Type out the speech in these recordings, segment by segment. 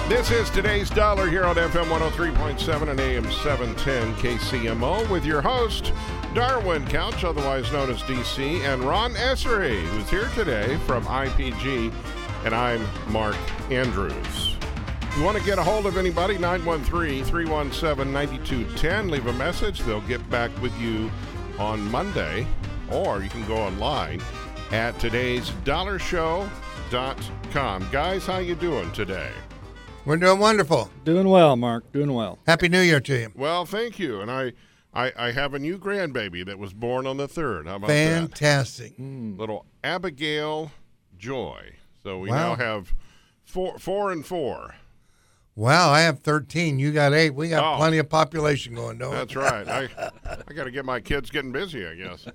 This is Today's Dollar here on FM 103.7 and AM 710 KCMO with your host, Darwin Couch, otherwise known as DC, and Ron Essery, who's here today from IPG, and I'm Mark Andrews. If you want to get a hold of anybody, 913-317-9210. Leave a message. They'll get back with you on Monday, or you can go online at today'sdollarshow.com. Guys, how you doing today? We're doing wonderful. Doing well, Mark. Doing well. Happy New Year to you. Well, thank you. And I have a new grandbaby that was born on the 3rd. How about Fantastic. that? Little Abigail Joy. So we Wow. now have four and four. Wow, I have 13. You got 8. We got plenty of population going, don't we? That's right. I got to get my kids getting busy, I guess.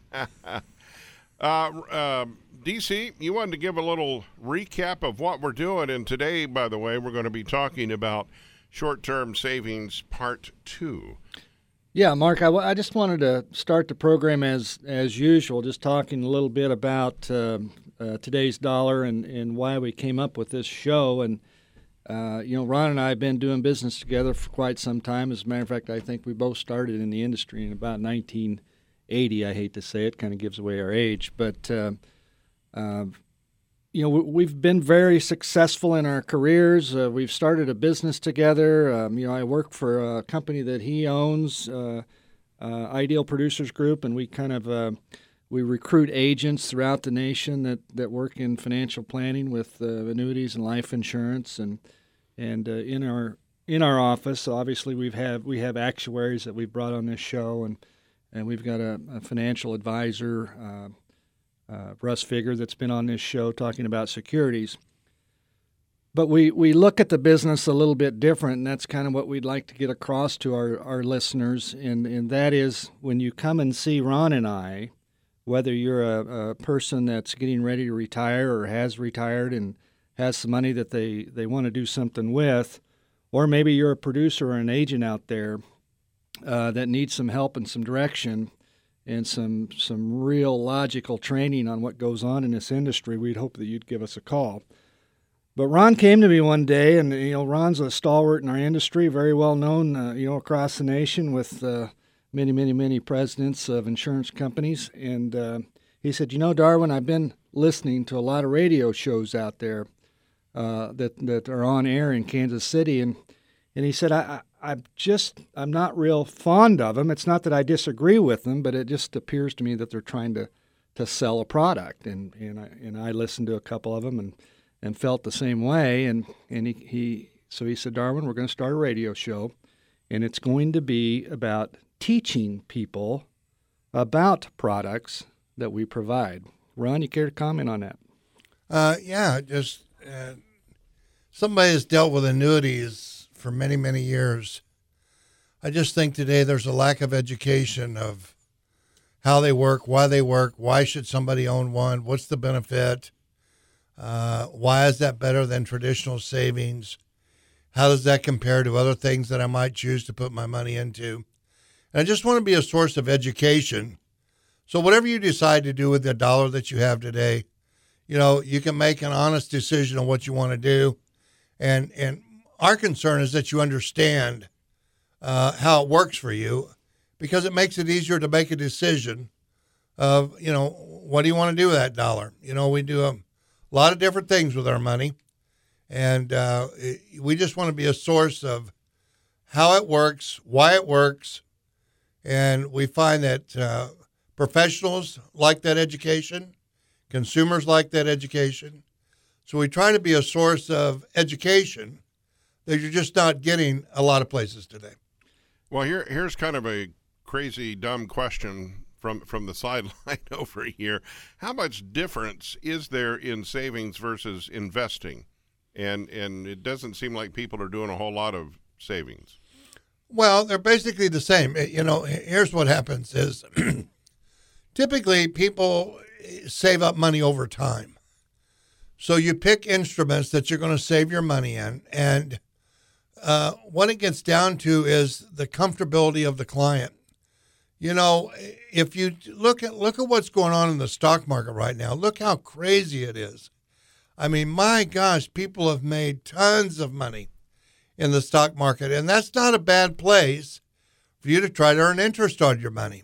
DC, you wanted to give a little recap of what we're doing. And today, by the way, we're going to be talking about short-term savings part 2. Yeah, Mark, I just wanted to start the program as usual, just talking a little bit about today's dollar and why we came up with this show. And, Ron and I have been doing business together for quite some time. As a matter of fact, I think we both started in the industry in about 1980. I hate to say it, kind of gives away our age. But, we've been very successful in our careers. We've started a business together. I work for a company that he owns, Ideal Producers Group, and we kind of we recruit agents throughout the nation that work in financial planning with annuities and life insurance. And in our office, obviously we have actuaries that we've brought on this show, and we've got a financial advisor. Russ Figger, that's been on this show talking about securities. But we look at the business a little bit different, and that's kind of what we'd like to get across to our listeners, and that is when you come and see Ron and I, whether you're a person that's getting ready to retire or has retired and has some money that they want to do something with, or maybe you're a producer or an agent out there that needs some help and some direction, and some real logical training on what goes on in this industry, we'd hope that you'd give us a call. But Ron came to me one day, and Ron's a stalwart in our industry, very well known, across the nation with many, many, many presidents of insurance companies. And he said, Darwin, I've been listening to a lot of radio shows out there that are on air in Kansas City, and he said, I'm not real fond of them. It's not that I disagree with them, but it just appears to me that they're trying to sell a product. And I listened to a couple of them and felt the same way. And he said, Darwin, we're going to start a radio show, and it's going to be about teaching people about products that we provide. Ron, you care to comment on that? Somebody has dealt with annuities for many, many years. I just think today there's a lack of education of how they work, why should somebody own one, what's the benefit, why is that better than traditional savings, how does that compare to other things that I might choose to put my money into. And I just want to be a source of education. So whatever you decide to do with the dollar that you have today, you can make an honest decision on what you want to do. And our concern is that you understand how it works for you, because it makes it easier to make a decision of, what do you want to do with that dollar? We do a lot of different things with our money, and we just want to be a source of how it works, why it works, and we find that professionals like that education, consumers like that education, so we try to be a source of education that you're just not getting a lot of places today. Well, here's kind of a crazy, dumb question from the sideline over here. How much difference is there in savings versus investing? And it doesn't seem like people are doing a whole lot of savings. Well, they're basically the same. Here's what happens is typically people save up money over time. So you pick instruments that you're going to save your money in, and what it gets down to is the comfortability of the client. If you look at what's going on in the stock market right now, look how crazy it is. I mean, my gosh, people have made tons of money in the stock market, and that's not a bad place for you to try to earn interest on your money.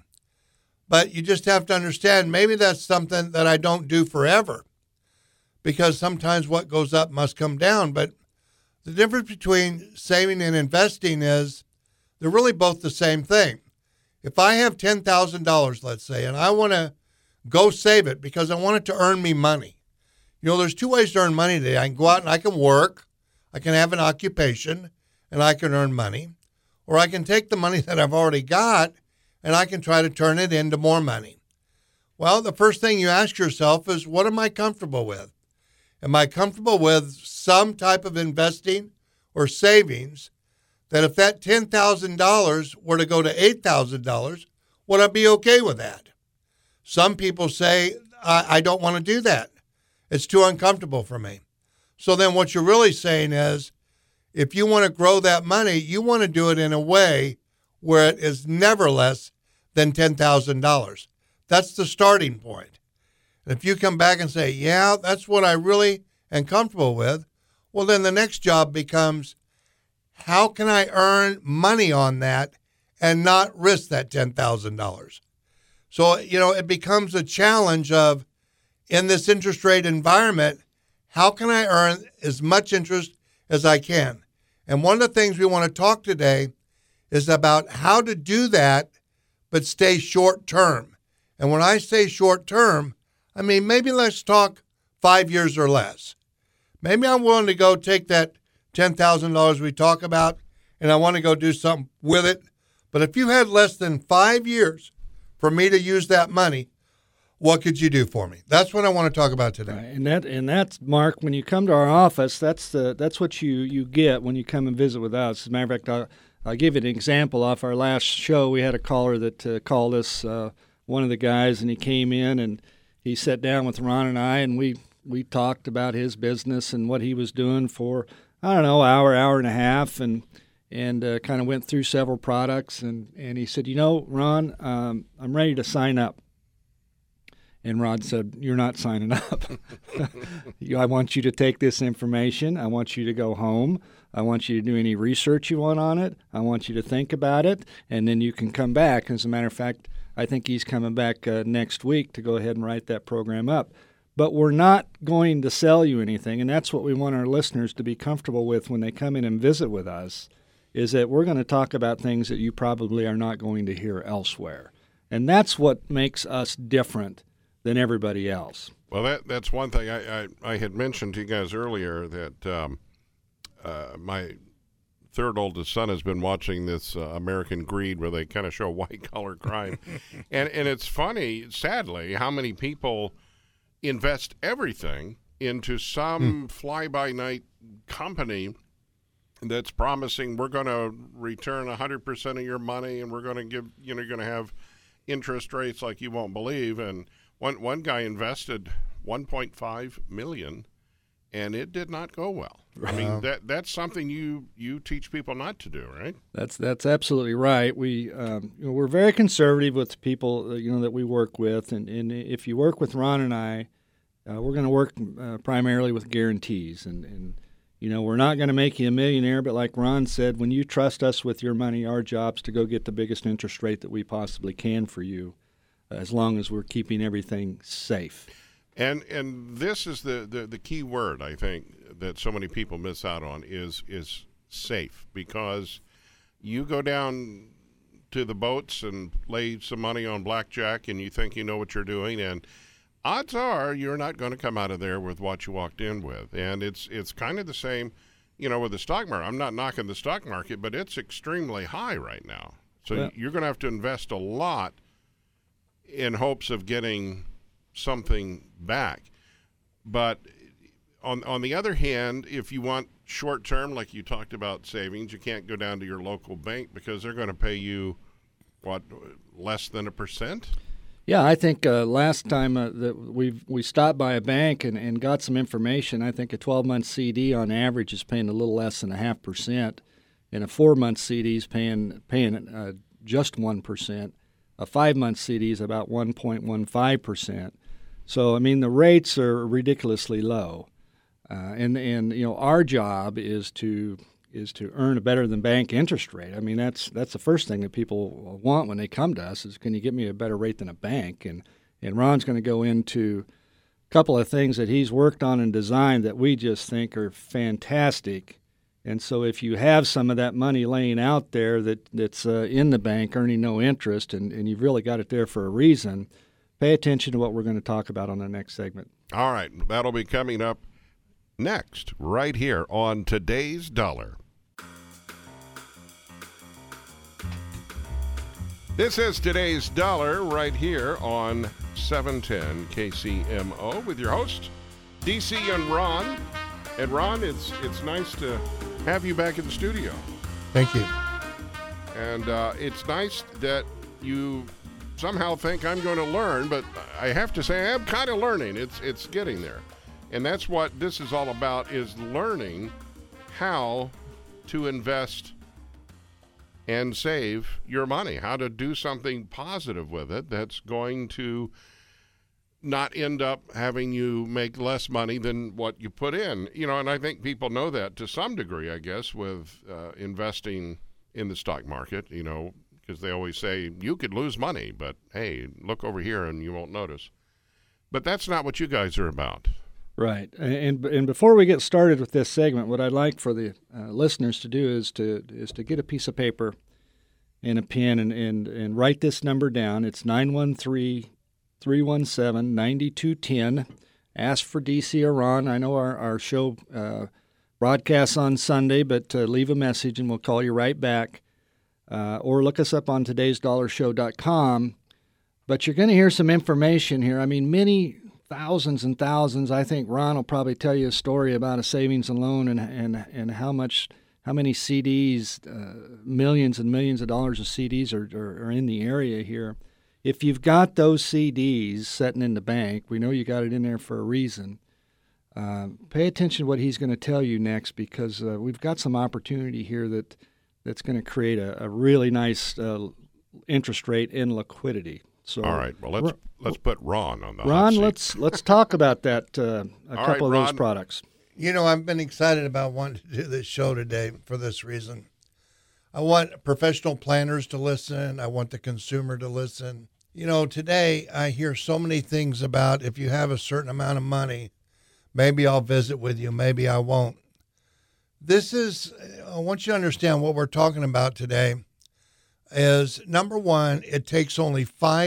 But you just have to understand, maybe that's something that I don't do forever, because sometimes what goes up must come down. But the difference between saving and investing is they're really both the same thing. If I have $10,000, let's say, and I want to go save it because I want it to earn me money. There's two ways to earn money today. I can go out and I can work, I can have an occupation, and I can earn money. Or I can take the money that I've already got and I can try to turn it into more money. Well, the first thing you ask yourself is, what am I comfortable with? Am I comfortable with some type of investing or savings that if that $10,000 were to go to $8,000, would I be okay with that? Some people say, I don't want to do that. It's too uncomfortable for me. So then what you're really saying is, if you want to grow that money, you want to do it in a way where it is never less than $10,000. That's the starting point. And if you come back and say, yeah, that's what I really am comfortable with, well, then the next job becomes, how can I earn money on that and not risk that $10,000? So, it becomes a challenge of, in this interest rate environment, how can I earn as much interest as I can? And one of the things we want to talk today is about how to do that, but stay short term. And when I say short term, I mean, maybe let's talk 5 years or less. Maybe I'm willing to go take that $10,000 we talk about, and I want to go do something with it. But if you had less than 5 years for me to use that money, what could you do for me? That's what I want to talk about today. Right. And that's Mark. When you come to our office, that's what you get when you come and visit with us. As a matter of fact, I'll give you an example. Off our last show, we had a caller that called us, one of the guys, and he came in and he sat down with Ron and I, and we talked about his business and what he was doing for, I don't know, hour and a half, and kind of went through several products, and he said, Ron, I'm ready to sign up. And Ron said, you're not signing up. I want you to take this information. I want you to go home. I want you to do any research you want on it. I want you to think about it, and then you can come back. As a matter of fact, I think he's coming back next week to go ahead and write that program up. But we're not going to sell you anything, and that's what we want our listeners to be comfortable with when they come in and visit with us, is that we're going to talk about things that you probably are not going to hear elsewhere. And that's what makes us different than everybody else. Well, that's one thing I had mentioned to you guys earlier, that my third oldest son has been watching this American Greed, where they kind of show white-collar crime. and it's funny, sadly, how many people invest everything into some fly-by-night company that's promising, we're going to return 100% of your money, and we're going to give, you're going to have interest rates like you won't believe. And one guy invested $1.5 million, and it did not go well. I mean, that's something you teach people not to do, right? That's absolutely right. We're very conservative with the people that we work with, and if you work with Ron and I, we're going to work primarily with guarantees, and we're not going to make you a millionaire, but like Ron said, when you trust us with your money, our job's to go get the biggest interest rate that we possibly can for you, as long as we're keeping everything safe. And this is the key word, I think, that so many people miss out on is safe, because you go down to the boats and lay some money on blackjack and you think you know what you're doing, and odds are you're not going to come out of there with what you walked in with. And it's kind of the same, with the stock market. I'm not knocking the stock market, but it's extremely high right now. So you're going to have to invest a lot in hopes of getting something back. But on the other hand, if you want short term, like you talked about savings, you can't go down to your local bank because they're going to pay you, less than 1%? Yeah, I think last time that we stopped by a bank and got some information, I think a 12-month CD on average is paying a little less than 0.5%, and a 4-month CD is paying just 1%. A 5-month CD is about 1.15%. So, I mean, the rates are ridiculously low. And our job is to earn a better than bank interest rate. I mean, that's the first thing that people want when they come to us is, can you get me a better rate than a bank? And Ron's going to go into a couple of things that he's worked on and designed that we just think are fantastic. And so if you have some of that money laying out there that's in the bank earning no interest, and you've really got it there for a reason, pay attention to what we're going to talk about on the next segment. All right, that'll be coming up next, right here on Today's Dollar. This is Today's Dollar right here on 710 KCMO with your host, DC and Ron. And Ron, it's nice to have you back in the studio. Thank you. And it's nice that you somehow think I'm going to learn, but I have to say I'm kind of learning. It's getting there. And that's what this is all about, is learning how to invest and save your money, how to do something positive with it that's going to not end up having you make less money than what you put in. And I think people know that to some degree, I guess, with investing in the stock market, because they always say you could lose money, but hey, look over here and you won't notice. But that's not what you guys are about. Right. And before we get started with this segment, what I'd like for the listeners to do is to get a piece of paper and a pen and write this number down. It's 913-317-9210. Ask for DC or Ron. I know our show broadcasts on Sunday, but leave a message and we'll call you right back. Or look us up on today'sdollarshow.com. But you're going to hear some information here. I mean, many thousands and thousands. I think Ron will probably tell you a story about a savings and loan and how many CDs, millions and millions of dollars of CDs are in the area here. If you've got those CDs sitting in the bank, we know you got it in there for a reason. Pay attention to what he's going to tell you next, because we've got some opportunity here that's going to create a really nice interest rate and liquidity. So, all right. Well, let's put Ron on the Ron, hot seat. let's talk about that. Couple of Ron. those products. I've been excited about wanting to do this show today for this reason. I want professional planners to listen. I want the consumer to listen. Today I hear so many things about, if you have a certain amount of money, maybe I'll visit with you, maybe I won't. I want you to understand what we're talking about today is, number one, it takes only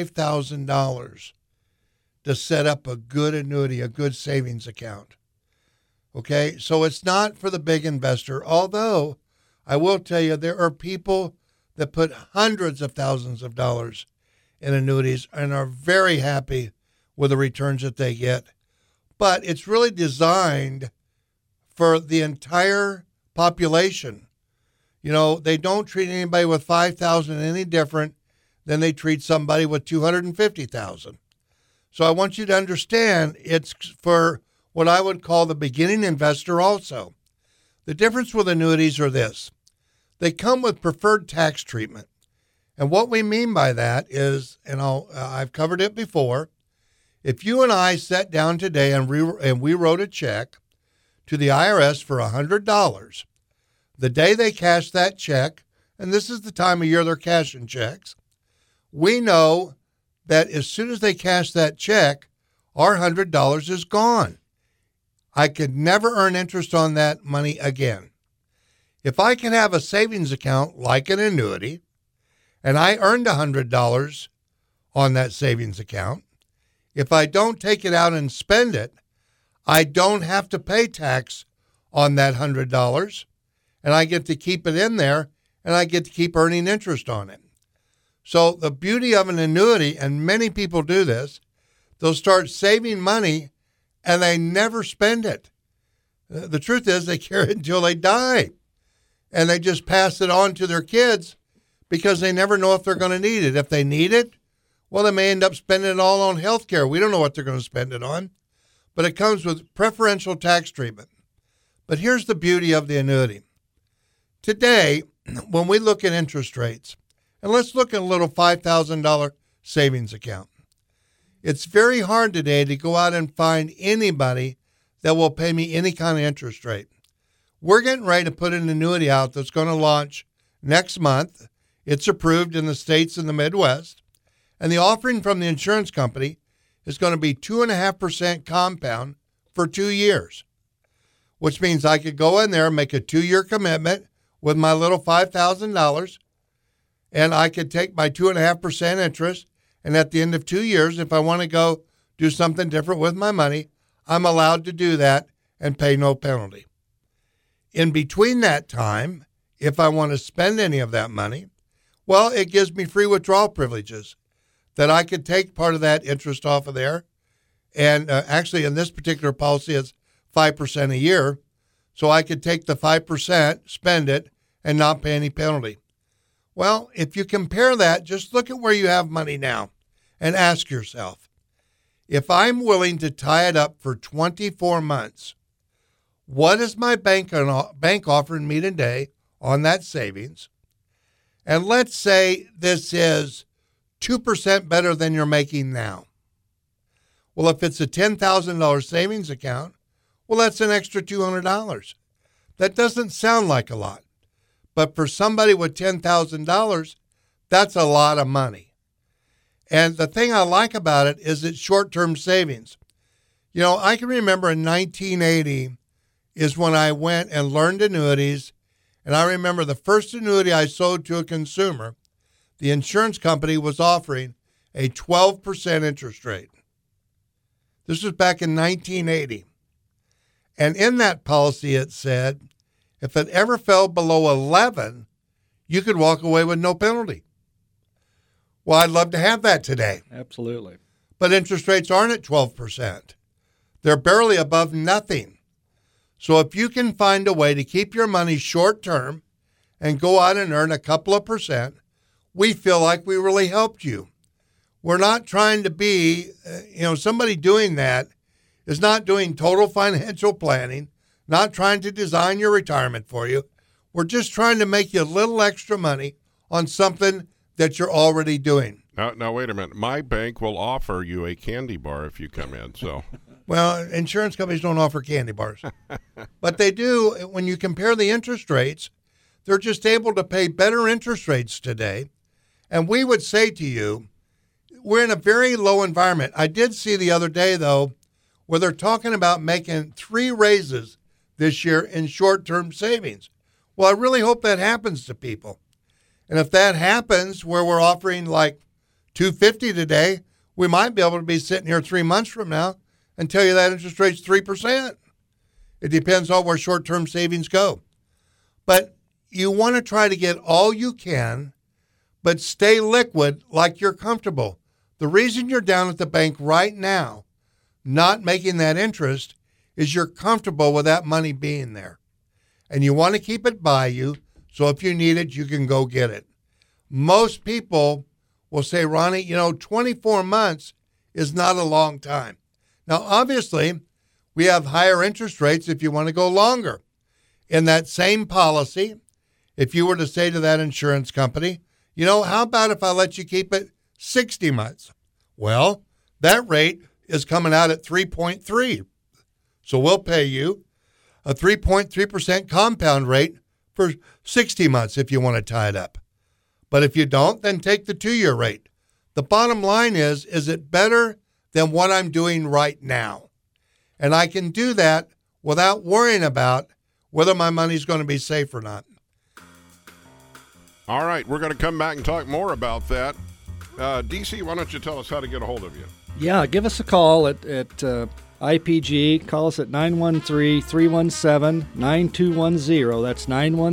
$5,000 to set up a good annuity, a good savings account. Okay, so it's not for the big investor, although I will tell you there are people that put hundreds of thousands of dollars in annuities and are very happy with the returns that they get. But it's really designed for the entire population. They don't treat anybody with $5,000 any different than they treat somebody with $250,000. So I want you to understand it's for what I would call the beginning investor also. The difference with annuities are this. They come with preferred tax treatment. And what we mean by that is, and I've covered it before, if you and I sat down today and we wrote a check to the IRS for $100, the day they cash that check, and this is the time of year they're cashing checks, we know that as soon as they cash that check, our $100 is gone. I could never earn interest on that money again. If I can have a savings account like an annuity, and I earned $100 on that savings account, if I don't take it out and spend it, I don't have to pay tax on that $100, and I get to keep it in there, and I get to keep earning interest on it. So the beauty of an annuity, and many people do this, they'll start saving money, and they never spend it. The truth is they carry it until they die, and they just pass it on to their kids because they never know if they're going to need it. If they need it, well, they may end up spending it all on health care. We don't know what they're going to spend it on, but it comes with preferential tax treatment. But here's the beauty of the annuity. Today, when we look at interest rates, and let's look at a little $5,000 savings account. It's very hard today to go out and find anybody that will pay me any kind of interest rate. We're getting ready to put an annuity out that's going to launch next month. It's approved in the states in the Midwest. And the offering from the insurance company is going to be 2.5% compound for 2 years, which means I could go in there and make a 2-year commitment with my little $5,000, and I could take my 2.5% interest. And at the end of 2 years, if I want to go do something different with my money, I'm allowed to do that and pay no penalty. In between that time, if I want to spend any of that money, well, it gives me free withdrawal privileges that I could take part of that interest off of there. And actually, in this particular policy, it's 5% a year. So I could take the 5%, spend it, and not pay any penalty. Well, if you compare that, just look at where you have money now and ask yourself, if I'm willing to tie it up for 24 months, what is my bank offering me today on that savings? And let's say this is 2% better than you're making now. Well, if it's a $10,000 savings account, well, that's an extra $200. That doesn't sound like a lot. But for somebody with $10,000, that's a lot of money. And the thing I like about it is it's short-term savings. You know, I can remember in 1980 is when I went and learned annuities. And I remember the first annuity I sold to a consumer, the insurance company was offering a 12% interest rate. This was back in 1980. And in that policy, it said, if it ever fell below 11, you could walk away with no penalty. Well, I'd love to have that today. Absolutely. But interest rates aren't at 12%. They're barely above nothing. So if you can find a way to keep your money short term and go out and earn a couple of percent, we feel like we really helped you. We're not trying to be, somebody doing that is not doing total financial planning, not trying to design your retirement for you. We're just trying to make you a little extra money on something that you're already doing. Now, wait a minute. My bank will offer you a candy bar if you come in, so. Well, insurance companies don't offer candy bars. But they do, when you compare the interest rates, they're just able to pay better interest rates today. And we would say to you, we're in a very low environment. I did see the other day, though, where they're talking about making 3 raises this year in short-term savings. Well, I really hope that happens to people. And if that happens, where we're offering like $250 today, we might be able to be sitting here 3 months from now and tell you that interest rate's 3%. It depends on where short-term savings go. But you want to try to get all you can, but stay liquid like you're comfortable. The reason you're down at the bank right now, not making that interest, is you're comfortable with that money being there. And you want to keep it by you, so if you need it, you can go get it. Most people will say, Ronnie, 24 months is not a long time. Now, obviously, we have higher interest rates if you want to go longer. In that same policy, if you were to say to that insurance company, how about if I let you keep it 60 months? Well, that rate is coming out at 3.3. So we'll pay you a 3.3% compound rate for 60 months if you want to tie it up. But if you don't, then take the 2-year rate. The bottom line is it better than what I'm doing right now? And I can do that without worrying about whether my money's going to be safe or not. All right, we're going to come back and talk more about that. DC, why don't you tell us how to get a hold of you? Yeah, give us a call at IPG. Call us at 913-317-9210. That's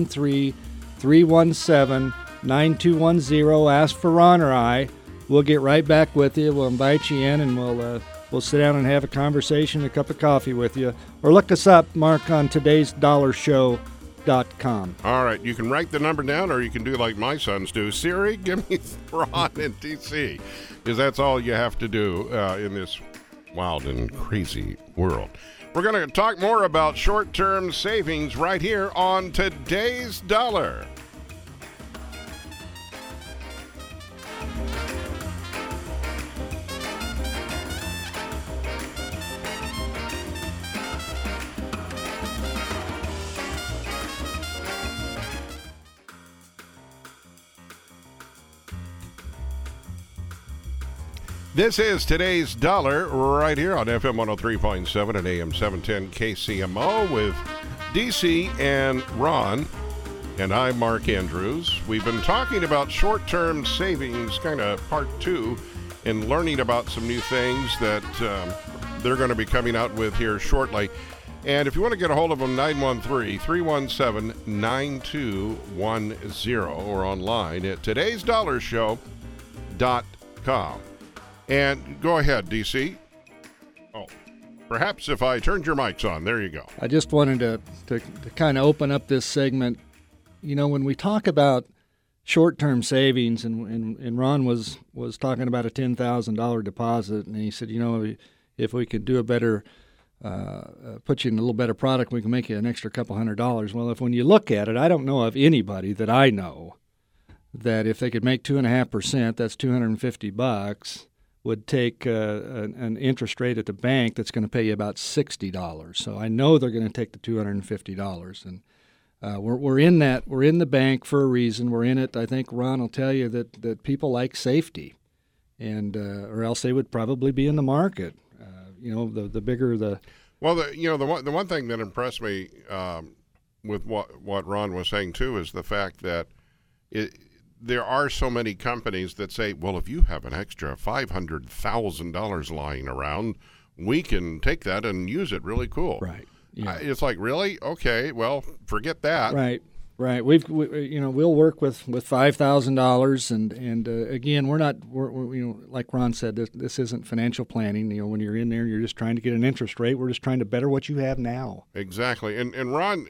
913-317-9210. Ask for Ron or I. We'll get right back with you. We'll invite you in, and we'll sit down and have a conversation, a cup of coffee with you. Or look us up, Mark, on todaysdollarshow.com. All right, you can write the number down, or you can do like my sons do. Siri, give me Ron and DC, because that's all you have to do in this wild and crazy world. We're going to talk more about short-term savings right here on Today's Dollar. This is Today's Dollar right here on FM 103.7 and AM 710 KCMO with DC and Ron. And I'm Mark Andrews. We've been talking about short-term savings, kind of part two, and learning about some new things that they're going to be coming out with here shortly. And if you want to get a hold of them, 913-317-9210 or online at today'sdollarshow.com. And go ahead, DC. Oh, perhaps if I turned your mics on. There you go. I just wanted to kind of open up this segment. You know, when we talk about short-term savings, and Ron was talking about a $10,000 deposit, and he said, you know, if we could do a better, put you in a little better product, we can make you an extra couple $100. Well, when you look at it, I don't know of anybody that I know that if they could make 2.5%, that's $250, would take an interest rate at the bank that's going to pay you about $60. So I know they're going to take the $250, and we're in that. We're in the bank for a reason. We're in it. I think Ron will tell you that people like safety, and or else they would probably be in the market. You know, the bigger the. Well, the one thing that impressed me with what Ron was saying too is the fact that there are so many companies that say, well, if you have an extra $500,000 lying around, we can take that and use it. Really cool. Right. Yeah. It's like, really? Okay, well, forget that. Right. We'll work with $5,000, and again, we're like Ron said, this isn't financial planning. You know, when you're in there, you're just trying to get an interest rate. We're just trying to better what you have now. Exactly. And Ron,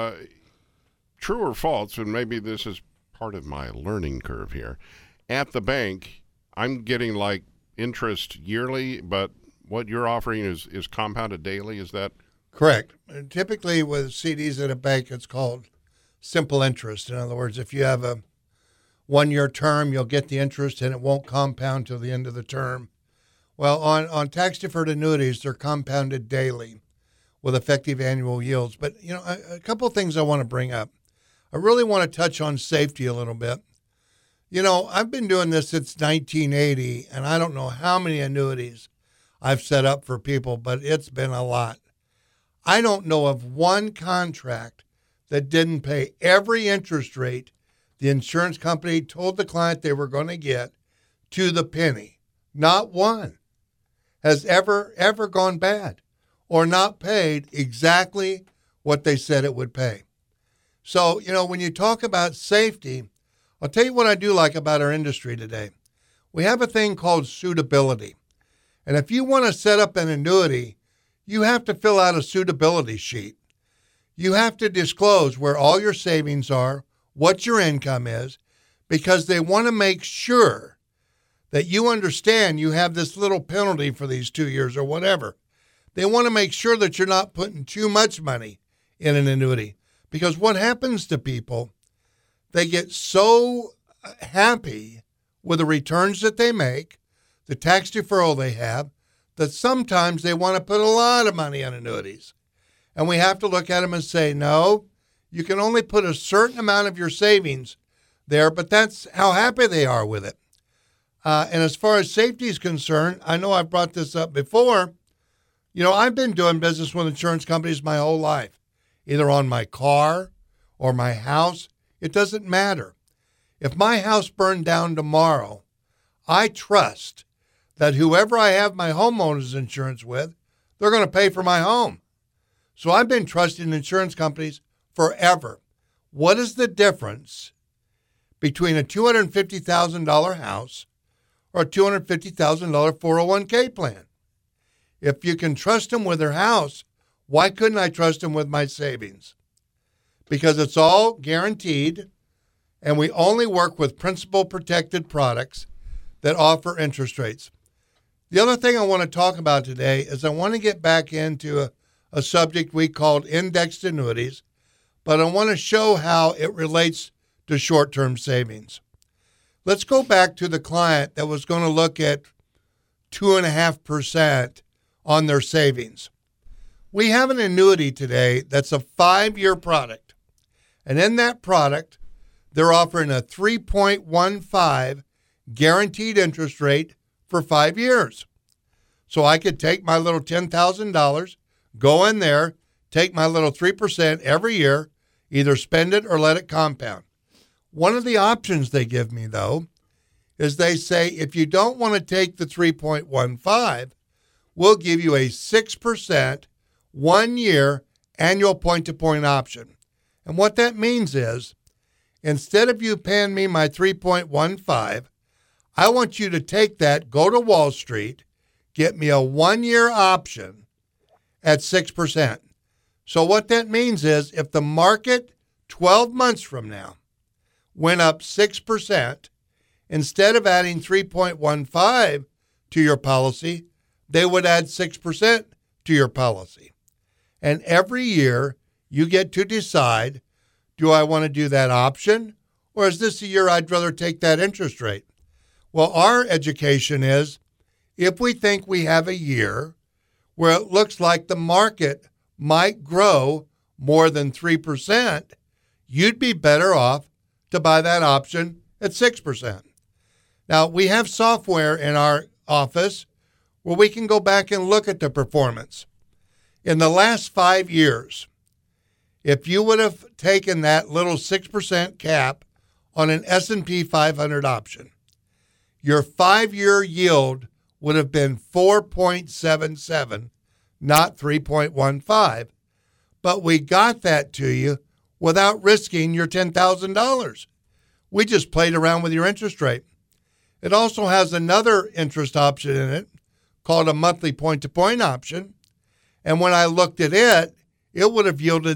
true or false, and maybe this is part of my learning curve here. At the bank, I'm getting like interest yearly, but what you're offering is compounded daily. Is that correct? And typically with CDs at a bank, it's called simple interest. In other words, if you have a 1-year term, you'll get the interest and it won't compound till the end of the term. Well, on tax-deferred annuities, they're compounded daily with effective annual yields. But, you know, a couple of things I want to bring up. I really want to touch on safety a little bit. You know, I've been doing this since 1980, and I don't know how many annuities I've set up for people, but it's been a lot. I don't know of one contract that didn't pay every interest rate the insurance company told the client they were going to get to the penny. Not one has ever gone bad or not paid exactly what they said it would pay. So, you know, when you talk about safety, I'll tell you what I do like about our industry today. We have a thing called suitability. And if you want to set up an annuity, you have to fill out a suitability sheet. You have to disclose where all your savings are, what your income is, because they want to make sure that you understand you have this little penalty for these 2 years or whatever. They want to make sure that you're not putting too much money in an annuity. Because what happens to people, they get so happy with the returns that they make, the tax deferral they have, that sometimes they want to put a lot of money on annuities. And we have to look at them and say, no, you can only put a certain amount of your savings there, but that's how happy they are with it. And as far as safety is concerned, I know I've brought this up before. You know, I've been doing business with insurance companies my whole life. Either on my car or my house, it doesn't matter. If my house burned down tomorrow, I trust that whoever I have my homeowner's insurance with, they're going to pay for my home. So I've been trusting insurance companies forever. What is the difference between a $250,000 house or a $250,000 401k plan? If you can trust them with their house, why couldn't I trust them with my savings? Because it's all guaranteed, and we only work with principal-protected products that offer interest rates. The other thing I want to talk about today is I want to get back into a subject we called indexed annuities, but I want to show how it relates to short-term savings. Let's go back to the client that was going to look at 2.5% on their savings. We have an annuity today that's a 5-year product. And in that product, they're offering a 3.15 guaranteed interest rate for 5 years. So I could take my little $10,000, go in there, take my little 3% every year, either spend it or let it compound. One of the options they give me, though, is they say, if you don't want to take the 3.15, we'll give you a 6% 1-year annual point-to-point option. And what that means is, instead of you paying me my 3.15, I want you to take that, go to Wall Street, get me a 1-year option at 6%. So what that means is, if the market 12 months from now went up 6%, instead of adding 3.15 to your policy, they would add 6% to your policy. And every year you get to decide, do I want to do that option, or is this a year I'd rather take that interest rate? Well, our education is, if we think we have a year where it looks like the market might grow more than 3%, you'd be better off to buy that option at 6%. Now, we have software in our office where we can go back and look at the performance. In the last 5 years, if you would have taken that little 6% cap on an S&P 500 option, your 5-year yield would have been 4.77, not 3.15. But we got that to you without risking your $10,000. We just played around with your interest rate. It also has another interest option in it called a monthly point-to-point option. And when I looked at it, it would have yielded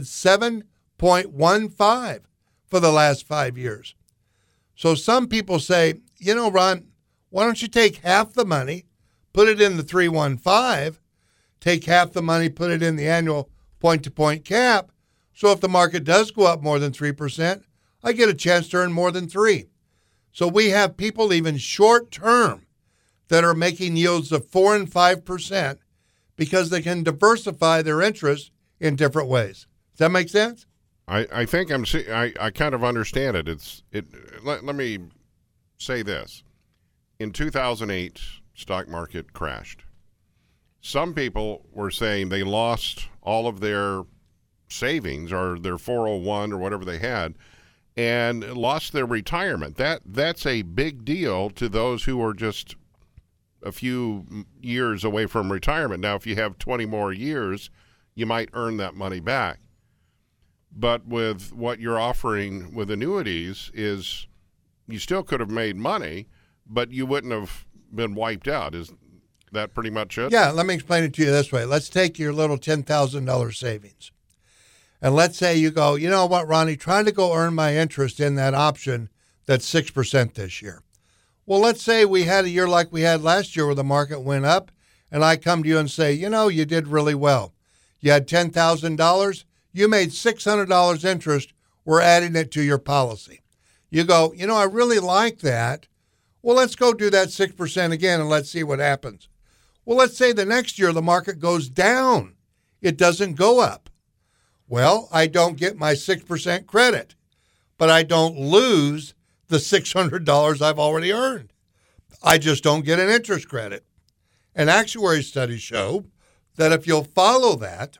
7.15 for the last 5 years. So some people say, you know, Ron, why don't you take half the money, put it in the 315, take half the money, put it in the annual point-to-point cap, so if the market does go up more than 3%, I get a chance to earn more than 3%. So we have people even short-term that are making yields of 4 and 5% because they can diversify their interests in different ways. Does that make sense? I think I kind of understand it. Let me say this. In 2008, stock market crashed. Some people were saying they lost all of their savings or their 401 or whatever they had and lost their retirement. That's a big deal to those who are just a few years away from retirement. Now, if you have 20 more years, you might earn that money back. But with what you're offering with annuities is you still could have made money, but you wouldn't have been wiped out. Is that pretty much it? Yeah, let me explain it to you this way. Let's take your little $10,000 savings. And let's say you go, you know what, Ronnie, trying to go earn my interest in that option that's 6% this year. Well, let's say we had a year like we had last year where the market went up, and I come to you and say, you know, you did really well. You had $10,000. You made $600 interest. We're adding it to your policy. You go, you know, I really like that. Well, let's go do that 6% again, and let's see what happens. Well, let's say the next year the market goes down. It doesn't go up. Well, I don't get my 6% credit, but I don't lose the $600 I've already earned. I just don't get an interest credit. And actuary studies show that if you'll follow that,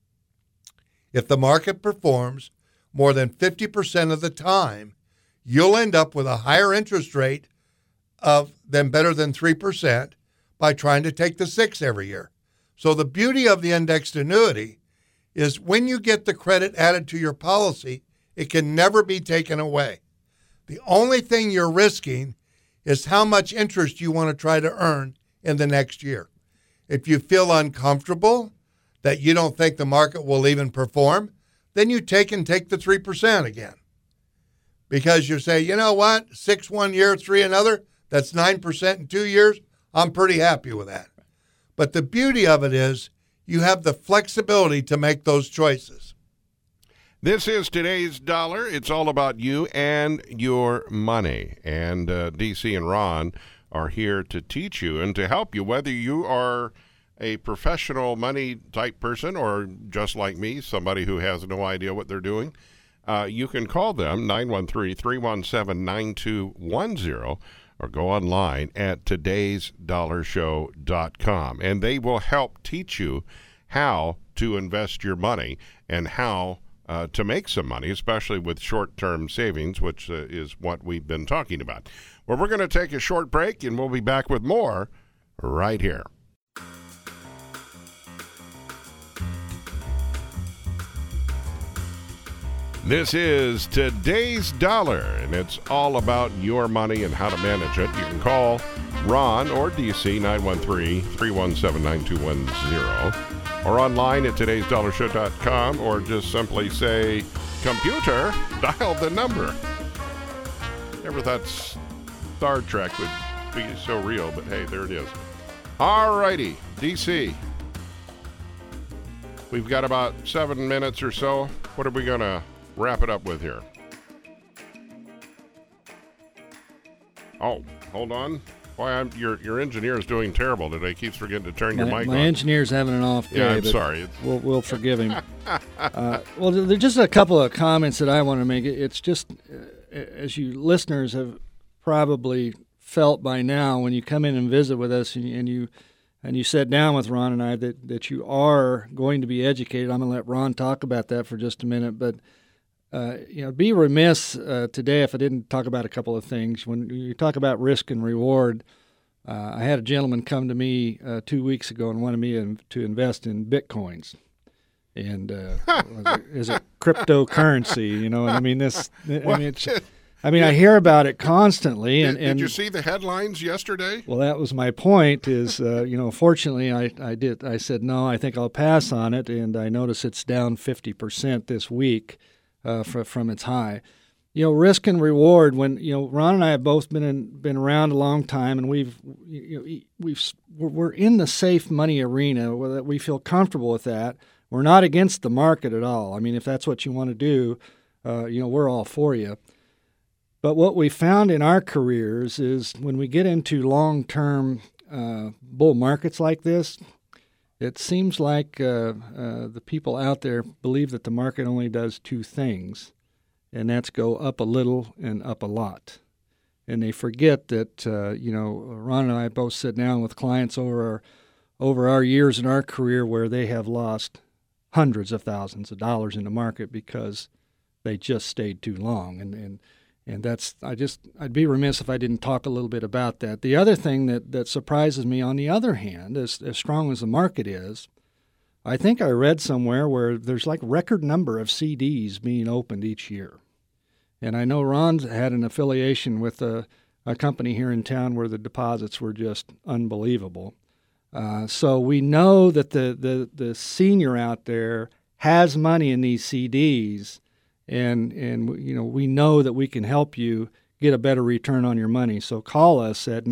if the market performs more than 50% of the time, you'll end up with a higher interest rate than better than 3% by trying to take the 6 every year. So the beauty of the indexed annuity is when you get the credit added to your policy, it can never be taken away. The only thing you're risking is how much interest you want to try to earn in the next year. If you feel uncomfortable that you don't think the market will even perform, then you take the 3% again. Because you say, you know what, 6 1 year, 3 another, that's 9% in 2 years. I'm pretty happy with that. But the beauty of it is you have the flexibility to make those choices. This is today's dollar. It's all about you and your money. And DC and Ron are here to teach you and to help you, whether you are a professional money type person or just like me, somebody who has no idea what they're doing. You can call them, 913-317-9210, or go online at todaysdollarshow.com, and they will help teach you how to invest your money and how to make some money, especially with short-term savings, which is what we've been talking about. Well, we're going to take a short break, and we'll be back with more right here. This is Today's Dollar, and it's all about your money and how to manage it. You can call Ron or DC 913-317-9210 or online at todaysdollarshow.com, or just simply say, computer, dial the number. Never thought Star Trek would be so real, but hey, there it is. All righty, DC. We've got about 7 minutes or so. What are we going to wrap it up with here? Oh, hold on. Boy, your engineer is doing terrible today. Keeps forgetting to turn your mic on. My engineer's having an off day. Yeah, I'm sorry. We'll forgive him. Well, there's just a couple of comments that I want to make. It's just, as you listeners have probably felt by now, when you come in and visit with us and you sat down with Ron and I, that you are going to be educated. I'm going to let Ron talk about that for just a minute, but be remiss today if I didn't talk about a couple of things. When you talk about risk and reward, I had a gentleman come to me 2 weeks ago and wanted me to invest in Bitcoins. And is it cryptocurrency? You know, I mean, I hear about it constantly. Did you see the headlines yesterday? Well, that was my point. Is fortunately, I did. I said no. I think I'll pass on it, and I notice it's down 50% this week. From its high, risk and reward. When Ron and I have both been around a long time, and we're in the safe money arena. We feel comfortable with that. We're not against the market at all. I mean, if that's what you want to do, we're all for you. But what we found in our careers is when we get into long-term bull markets like this, it seems like the people out there believe that the market only does two things, and that's go up a little and up a lot. And they forget that, Ron and I both sit down with clients over our years in our career where they have lost hundreds of thousands of dollars in the market because they just stayed too long. And that's I'd be remiss if I didn't talk a little bit about that. The other thing that surprises me, on the other hand, as strong as the market is, I think I read somewhere where there's like record number of CDs being opened each year. And I know Ron's had an affiliation with a company here in town where the deposits were just unbelievable. So we know that the senior out there has money in these CDs. And we know that we can help you get a better return on your money. So call us at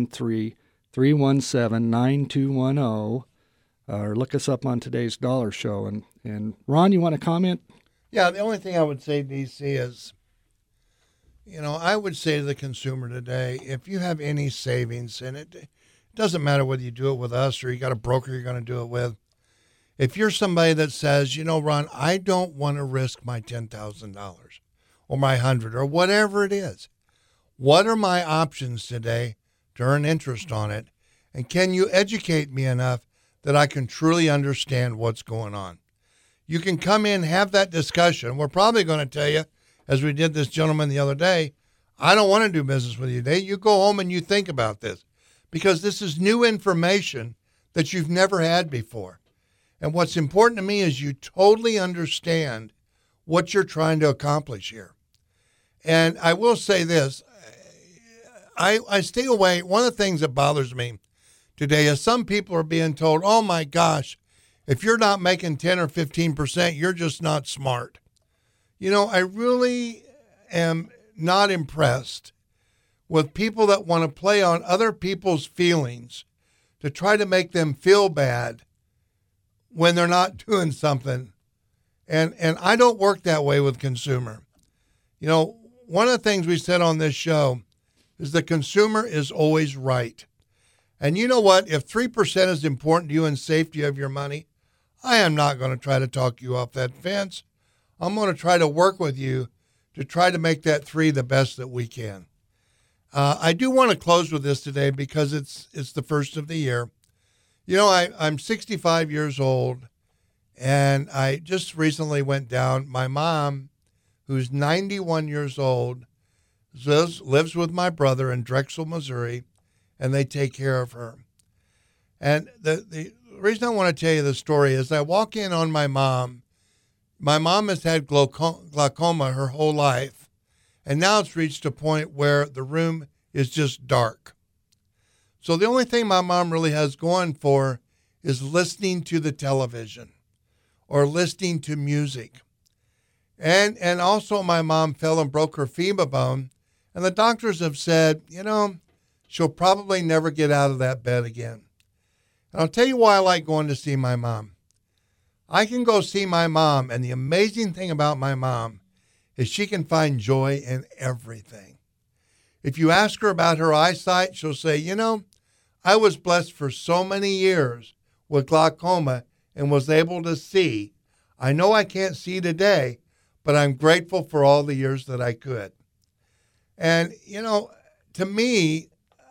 913-317-9210 or look us up on Today's Dollar Show. And Ron, you want to comment? Yeah, the only thing I would say, DC, is, I would say to the consumer today, if you have any savings, and it doesn't matter whether you do it with us or you got a broker you're going to do it with, if you're somebody that says, Ron, I don't want to risk my $10,000 or my $100,000 or whatever it is, what are my options today to earn interest on it? And can you educate me enough that I can truly understand what's going on? You can come in, have that discussion. We're probably going to tell you, as we did this gentleman the other day, I don't want to do business with you today. You go home and you think about this, because this is new information that you've never had before. And what's important to me is you totally understand what you're trying to accomplish here. And I will say this, I stay away. One of the things that bothers me today is some people are being told, oh my gosh, if you're not making 10 or 15%, you're just not smart. I really am not impressed with people that want to play on other people's feelings to try to make them feel bad when they're not doing something. And I don't work that way with consumer. One of the things we said on this show is the consumer is always right. And you know what? If 3% is important to you in safety of your money, I am not going to try to talk you off that fence. I'm going to try to work with you to try to make that 3 the best that we can. I do want to close with this today because it's the first of the year. You know, I'm 65 years old, and I just recently went down. My mom, who's 91 years old, lives with my brother in Drexel, Missouri, and they take care of her. And the reason I want to tell you the story is I walk in on my mom. My mom has had glaucoma her whole life, and now it's reached a point where the room is just dark. So the only thing my mom really has going for is listening to the television or listening to music. And also my mom fell and broke her femur bone, and the doctors have said, you know, she'll probably never get out of that bed again. And I'll tell you why I like going to see my mom. I can go see my mom, and the amazing thing about my mom is she can find joy in everything. If you ask her about her eyesight, she'll say, you know, I was blessed for so many years with glaucoma and was able to see. I know I can't see today, but I'm grateful for all the years that I could. And, you know, to me,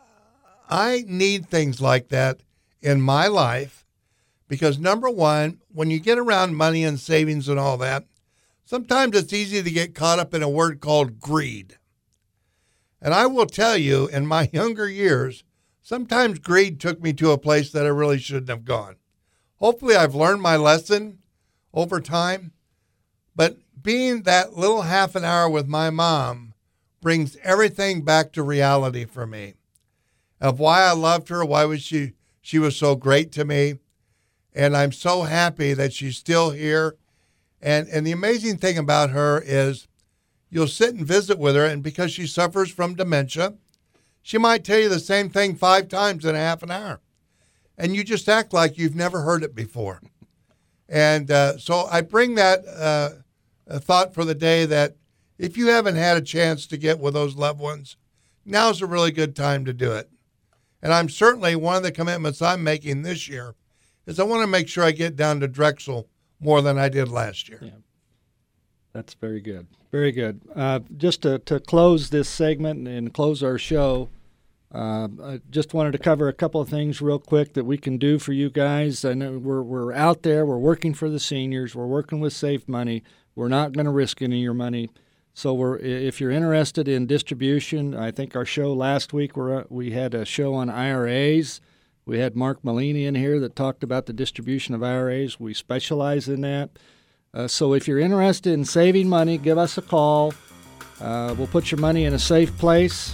I need things like that in my life because, number one, when you get around money and savings and all that, sometimes it's easy to get caught up in a word called greed. And I will tell you, in my younger years, sometimes greed took me to a place that I really shouldn't have gone. Hopefully I've learned my lesson over time, but being that little half an hour with my mom brings everything back to reality for me of why I loved her, why was she was so great to me, and I'm so happy that she's still here. And the amazing thing about her is you'll sit and visit with her, and because she suffers from dementia, she might tell you the same thing 5 times in a half an hour, and you just act like you've never heard it before. And so I bring that a thought for the day that if you haven't had a chance to get with those loved ones, now's a really good time to do it. And I'm certainly, one of the commitments I'm making this year is I want to make sure I get down to Drexel more than I did last year. Yeah. That's very good. Very good. Just to close this segment and close our show, I just wanted to cover a couple of things real quick that we can do for you guys. I know we're out there. We're working for the seniors. We're working with Safe Money. We're not going to risk any of your money. So if you're interested in distribution, I think our show last week, we had a show on IRAs. We had Mark Malini in here that talked about the distribution of IRAs. We specialize in that. So if you're interested in saving money, give us a call. We'll put your money in a safe place,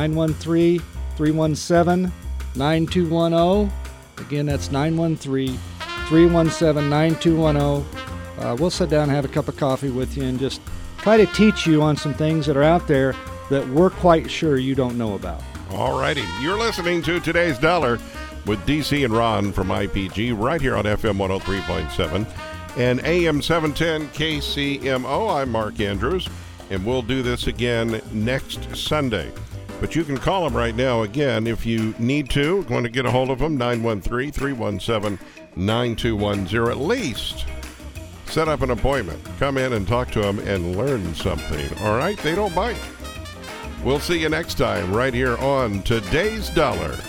913-317-9210. Again, that's 913-317-9210. We'll sit down and have a cup of coffee with you and just try to teach you on some things that are out there that we're quite sure you don't know about. All righty. You're listening to Today's Dollar with DC and Ron from IPG right here on FM 103.7 and AM 710 KCMO. I'm Mark Andrews, and we'll do this again next Sunday. But you can call them right now again if you need to. Want to get a hold of them, 913-317-9210 at least. Set up an appointment. Come in and talk to them and learn something. All right? They don't bite. We'll see you next time right here on Today's Dollar.